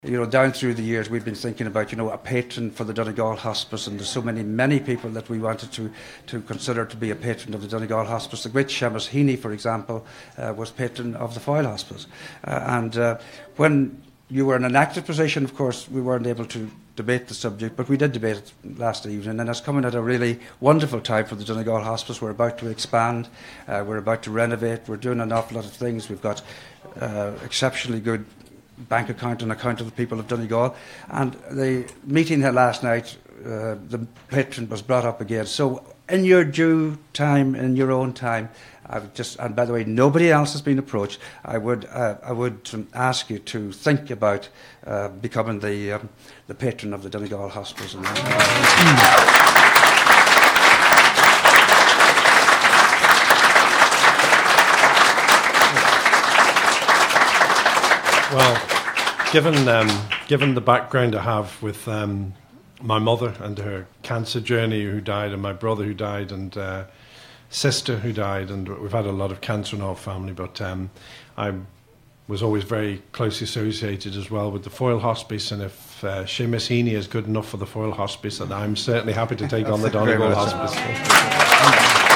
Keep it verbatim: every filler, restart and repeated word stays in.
You know, down through the years, we've been thinking about, you know, a patron for the Donegal Hospice, and there's so many, many people that we wanted to, to consider to be a patron of the Donegal Hospice. The great Seamus Heaney, for example, uh, was patron of the Foyle Hospice. Uh, and uh, when you were in an active position, of course, we weren't able to debate the subject, but we did debate it last evening, and it's coming at a really wonderful time for the Donegal Hospice. We're about to expand, uh, we're about to renovate, we're doing an awful lot of things. We've got uh, exceptionally good bank account and account of the people of Donegal, and the meeting here last night, uh, the patron was brought up again. So in your due time, in your own time, I've just, and by the way, nobody else has been approached, I would uh, I would um, ask you to think about uh, becoming the um, the patron of the Donegal Hospice. And, uh, Well, given um, given the background I have with um, my mother and her cancer journey, who died, and my brother who died, and uh, sister who died, and we've had a lot of cancer in our family, but um, I was always very closely associated as well with the Foyle Hospice, and if uh, Seamus Heaney is good enough for the Foyle Hospice, then I'm certainly happy to take on the Donegal Hospice.